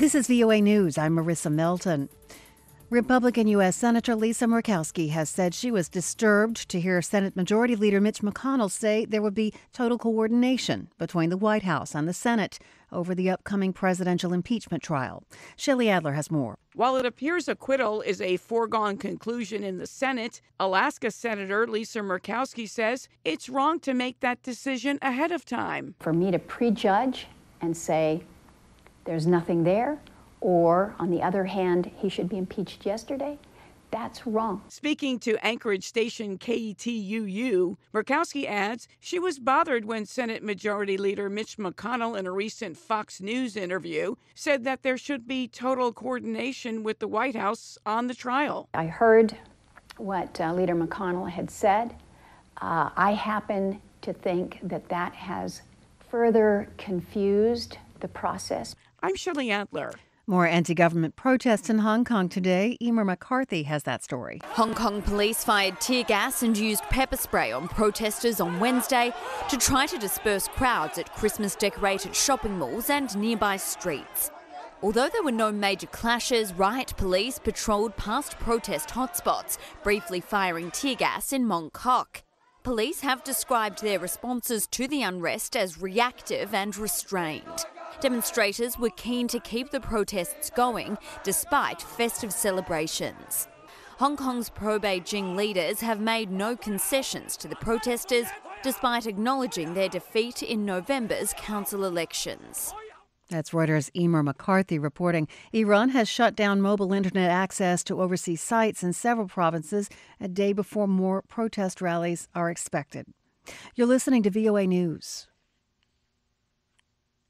This is VOA News. I'm Marissa Melton. Republican U.S. Senator Lisa Murkowski has said she was disturbed to hear Senate Majority Leader Mitch McConnell say there would be total coordination between the White House and the Senate over the upcoming presidential impeachment trial. Shelley Adler has more. While it appears acquittal is a foregone conclusion in the Senate, Alaska Senator Lisa Murkowski says it's wrong to make that decision ahead of time. For me to prejudge and say there's nothing there, or, on the other hand, he should be impeached yesterday, that's wrong. Speaking to Anchorage station KTUU, Murkowski adds she was bothered when Senate Majority Leader Mitch McConnell, in a recent Fox News interview, said that there should be total coordination with the White House on the trial. I heard what Leader McConnell had said. I happen to think that that has further confused the process. I'm Shelley Adler. More anti-government protests in Hong Kong today. Emer McCarthy has that story. Hong Kong police fired tear gas and used pepper spray on protesters on Wednesday to try to disperse crowds at Christmas-decorated shopping malls and nearby streets. Although there were no major clashes, riot police patrolled past protest hotspots, briefly firing tear gas in Mong Kok. Police have described their responses to the unrest as reactive and restrained. Demonstrators were keen to keep the protests going despite festive celebrations. Hong Kong's pro-Beijing leaders have made no concessions to the protesters despite acknowledging their defeat in November's council elections. That's Reuters' Emer McCarthy reporting. Iran has shut down mobile internet access to overseas sites in several provinces a day before more protest rallies are expected. You're listening to VOA News.